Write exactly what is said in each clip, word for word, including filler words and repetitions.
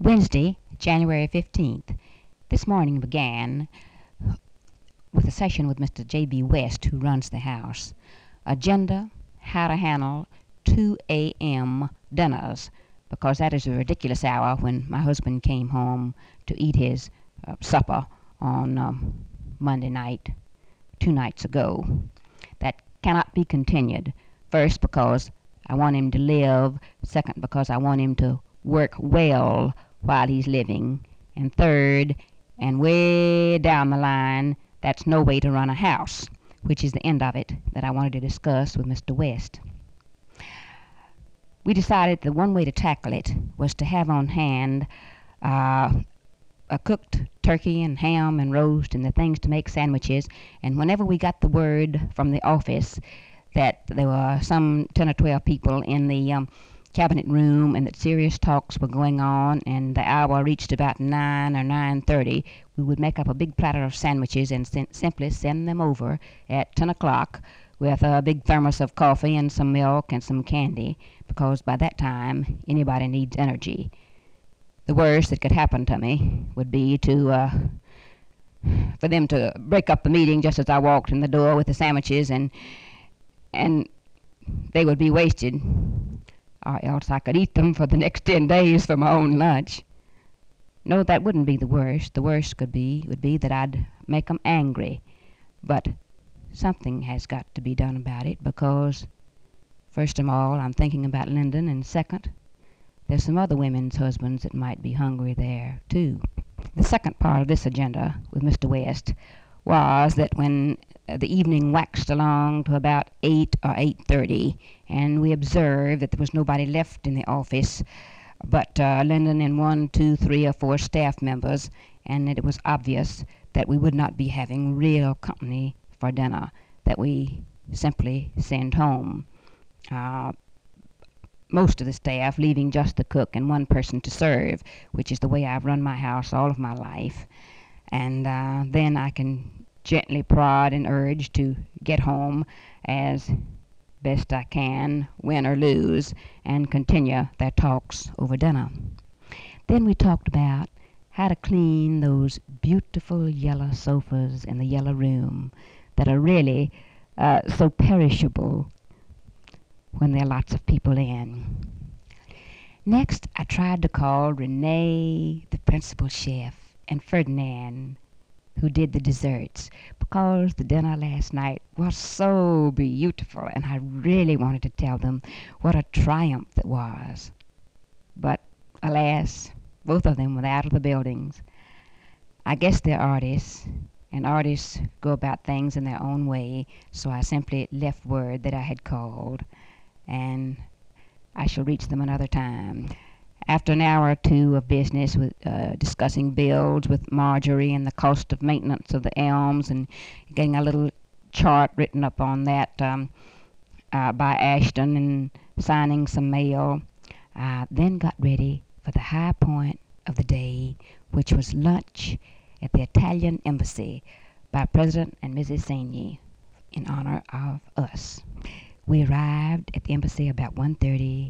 Wednesday, January fifteenth. This morning began with a session with Mister J B. West, who runs the house. Agenda: how to handle two a.m. dinners, because that is a ridiculous hour when my husband came home to eat his uh, supper on um, Monday night, two nights ago. That cannot be continued. First, because I want him to live. Second, because I want him to work well while he's living. And third, and way down the line, that's no way to run a house, which is the end of it that I wanted to discuss with Mister West. We decided that one way to tackle it was to have on hand uh, a cooked turkey and ham and roast and the things to make sandwiches. And whenever we got the word from the office that there were some ten or twelve people in the um, cabinet room and that serious talks were going on, and the hour reached about nine or nine thirty, we would make up a big platter of sandwiches and sim- simply send them over at ten o'clock with a big thermos of coffee and some milk and some candy, because by that time anybody needs energy. The worst that could happen to me would be to uh, for them to break up the meeting just as I walked in the door with the sandwiches, and and they would be wasted, or else I could eat them for the next ten days for my own lunch. No, that wouldn't be the worst. The worst could be would be that I'd make 'em angry. But something has got to be done about it, because first of all, I'm thinking about Lyndon, and second, there's some other women's husbands that might be hungry there too. The second part of this agenda with Mister West was that when uh, the evening waxed along to about eight or eight thirty, and we observed that there was nobody left in the office but uh, Lyndon and one, two, three, or four staff members, and that it was obvious that we would not be having real company for dinner, that we simply send home. Uh, most of the staff leaving just the cook and one person to serve, which is the way I've run my house all of my life. And uh, then I can gently prod and urge to get home as best I can, win or lose, and continue their talks over dinner. Then we talked about how to clean those beautiful yellow sofas in the yellow room that are really uh, so perishable when there are lots of people in. Next, I tried to call Renee, the principal chef, and Ferdinand, who did the desserts, because the dinner last night was so beautiful, and I really wanted to tell them what a triumph it was. But alas, both of them were out of the buildings. I guess they're artists, and artists go about things in their own way, so I simply left word that I had called, and I shall reach them another time. After an hour or two of business with uh, discussing bills with Marjorie and the cost of maintenance of the elms, and getting a little chart written up on that um, uh, by Ashton, and signing some mail, I then got ready for the high point of the day, which was lunch at the Italian Embassy by President and Missus Saini in honor of us. We arrived at the embassy about one thirty,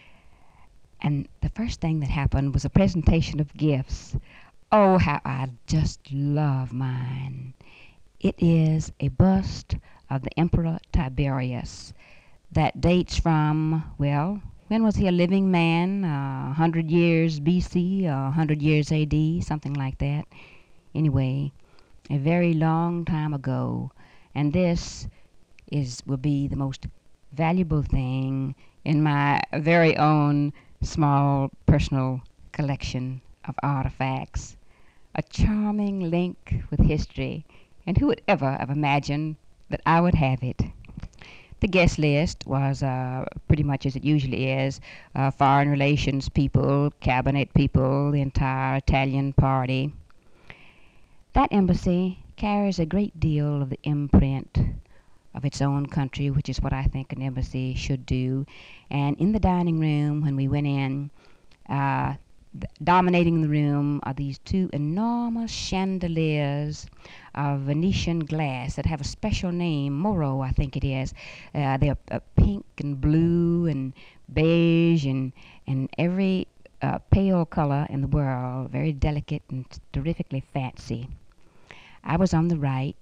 and the first thing that happened was a presentation of gifts. Oh, how I just love mine. It is a bust of the Emperor Tiberius that dates from, well, when was he a living man? A uh, hundred years B C, a hundred years A D, something like that. Anyway, a very long time ago. And this is will be the most valuable thing in my very own small personal collection of artifacts. A charming link with history, and who would ever have imagined that I would have it? The guest list was uh, pretty much as it usually is. Uh, foreign relations people, cabinet people, the entire Italian party. That embassy carries a great deal of the imprint of its own country, which is what I think an embassy should do. And in the dining room, when we went in, uh, th- dominating the room are these two enormous chandeliers of Venetian glass that have a special name, Moro, I think it is. Uh, they're uh, pink and blue and beige and, and every uh, pale color in the world, very delicate and terrifically fancy. I was on the right.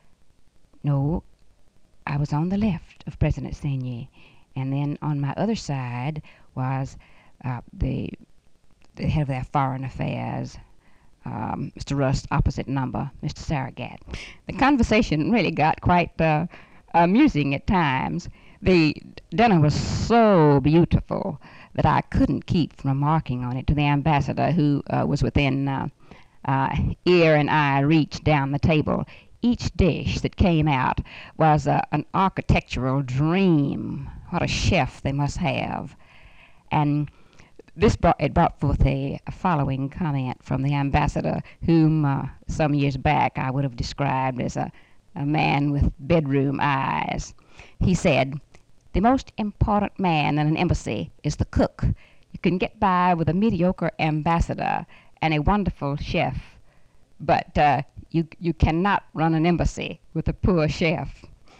No, I was on the left of President Senior. And then on my other side was uh, the, the head of their foreign affairs, um, Mister Rust, opposite number, Mister Saragate. The conversation really got quite uh, amusing at times. The dinner was so beautiful that I couldn't keep from remarking on it to the ambassador, who uh, was within uh, uh, ear and eye reach down the table. Each dish that came out was uh, an architectural dream. What a chef they must have. And this brought, it brought forth a, a following comment from the ambassador, whom uh, some years back I would have described as a, a man with bedroom eyes. He said, "The most important man in an embassy is the cook. You can get by with a mediocre ambassador and a wonderful chef, but uh, you, you cannot run an embassy with a poor chef."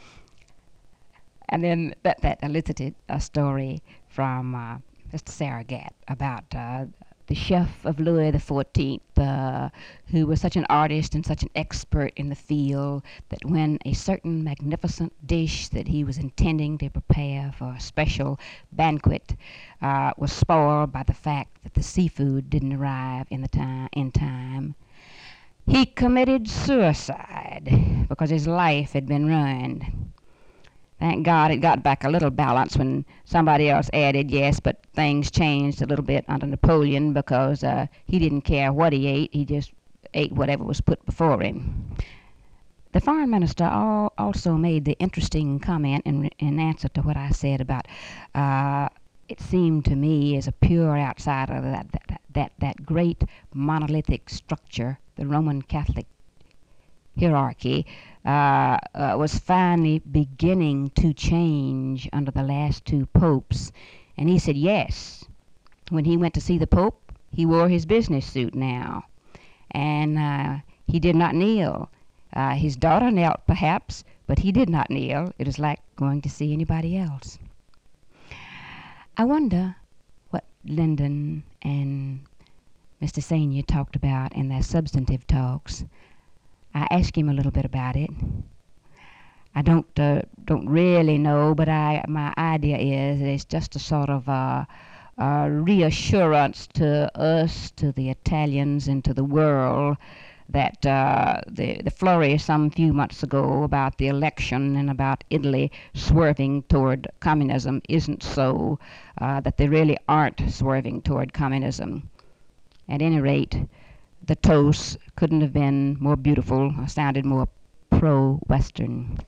And then that, that elicited a story from uh, Mister Saragate about uh, the chef of Louis the Fourteenth, uh, who was such an artist and such an expert in the field that when a certain magnificent dish that he was intending to prepare for a special banquet uh, was spoiled by the fact that the seafood didn't arrive in the time in time, he committed suicide because his life had been ruined. Thank God it got back a little balance when somebody else added, yes, but things changed a little bit under Napoleon because uh, he didn't care what he ate. He just ate whatever was put before him. The foreign minister al- also made the interesting comment in, in answer to what I said about uh, it seemed to me as a pure outsider that that, that that great monolithic structure, the Roman Catholic hierarchy, uh, uh, was finally beginning to change under the last two popes. And he said yes. When he went to see the Pope, he wore his business suit now. And uh, he did not kneel. Uh, his daughter knelt, perhaps, but he did not kneel. It was like going to see anybody else. I wonder what Lyndon and Mister Senior talked about in their substantive talks. I asked him a little bit about it. I don't uh, don't really know, but I my idea is that it's just a sort of uh, uh, reassurance to us, to the Italians, and to the world that uh, the the flurry some few months ago about the election and about Italy swerving toward communism isn't so, uh, that they really aren't swerving toward communism. At any rate, the toast couldn't have been more beautiful or sounded more pro-Western.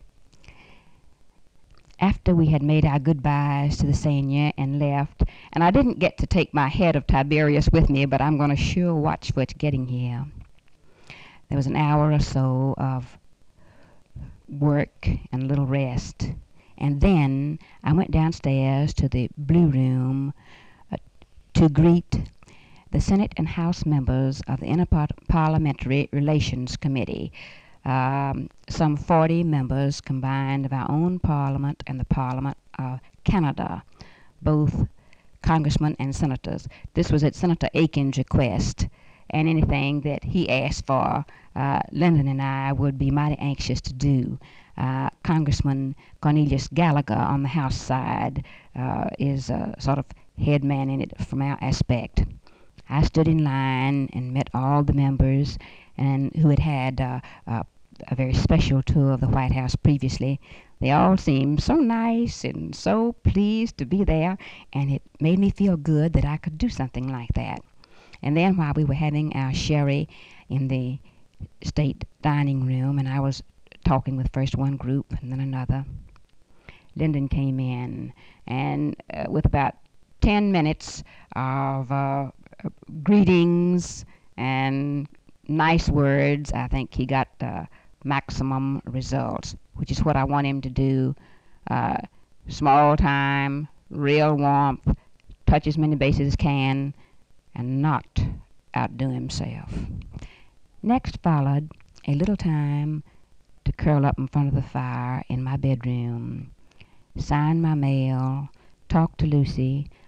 After we had made our goodbyes to the senior and left, and I didn't get to take my head of Tiberius with me, but I'm going to sure watch for it getting here. There was an hour or so of work and a little rest, and then I went downstairs to the Blue Room uh, to greet the Senate and House members of the Interparliamentary Relations Committee, um, some forty members combined of our own Parliament and the Parliament of Canada, both congressmen and senators. This was at Senator Aiken's request, and anything that he asked for, uh, Lyndon and I would be mighty anxious to do. Uh, Congressman Cornelius Gallagher on the House side uh, is a sort of head man in it from our aspect. I stood in line and met all the members and who had had uh, uh, a very special tour of the White House previously. They all seemed so nice and so pleased to be there, and it made me feel good that I could do something like that. And then while we were having our sherry in the state dining room, and I was talking with first one group and then another, Lyndon came in, and uh, with about ten minutes of uh, greetings and nice words, I think he got uh, maximum results, which is what I want him to do. Uh, small time, real warmth, touch as many bases as can, and not outdo himself. Next followed a little time to curl up in front of the fire in my bedroom, sign my mail, talk to Lucy,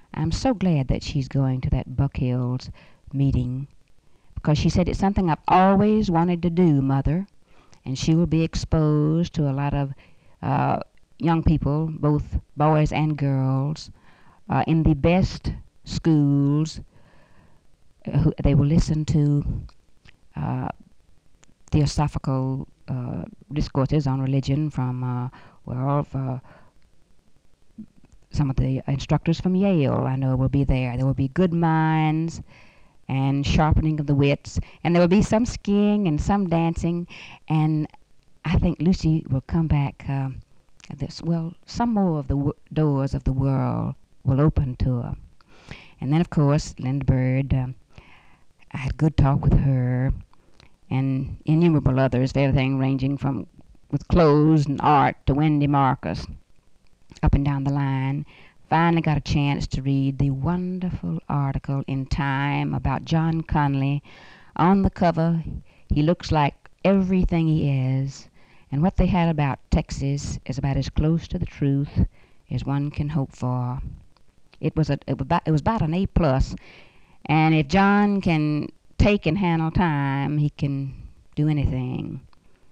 I'm so glad that she's going to that Buck Hills meeting because she said it's something I've always wanted to do, Mother, and she will be exposed to a lot of uh, young people, both boys and girls, uh, in the best schools. Uh, who, they will listen to uh, theosophical uh, discourses on religion from, uh, well, uh, some of the instructors from Yale, I know, will be there. There will be good minds and sharpening of the wits, and there will be some skiing and some dancing, and I think Lucy will come back. Uh, this, well, some more of the w- doors of the world will open to her. And then, of course, Linda Bird, um, I had good talk with her, and innumerable others, everything ranging from with clothes and art to Wendy Marcus, up and down the line. Finally got a chance to read the wonderful article in Time about John Conley. On the cover, he looks like everything he is, and what they had about Texas is about as close to the truth as one can hope for. It was a it was about, it was about an A plus, and if John can take and handle time, he can do anything.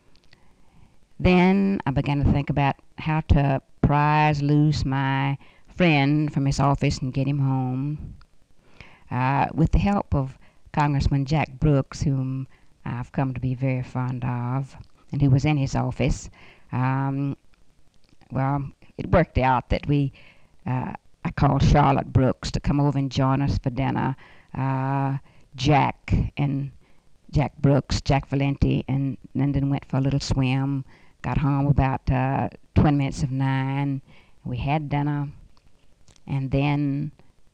Then I began to think about how to prise loose my friend from his office and get him home. Uh, with the help of Congressman Jack Brooks, whom I've come to be very fond of, and who was in his office, um, well, it worked out that we, uh, I called Charlotte Brooks to come over and join us for dinner. Uh, Jack and Jack Brooks, Jack Valenti, and Lyndon went for a little swim. Got home about uh, twenty minutes of nine. We had dinner, and then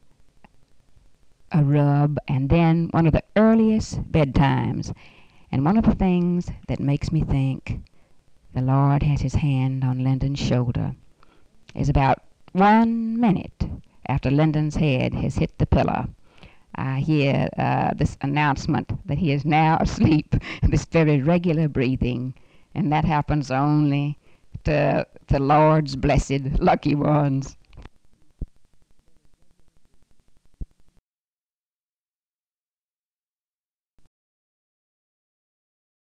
a rub, and then one of the earliest bedtimes. And one of the things that makes me think the Lord has his hand on Lyndon's shoulder is about one minute after Lyndon's head has hit the pillow, I hear uh, this announcement that he is now asleep, this very regular breathing, and that happens only to the Lord's blessed lucky ones.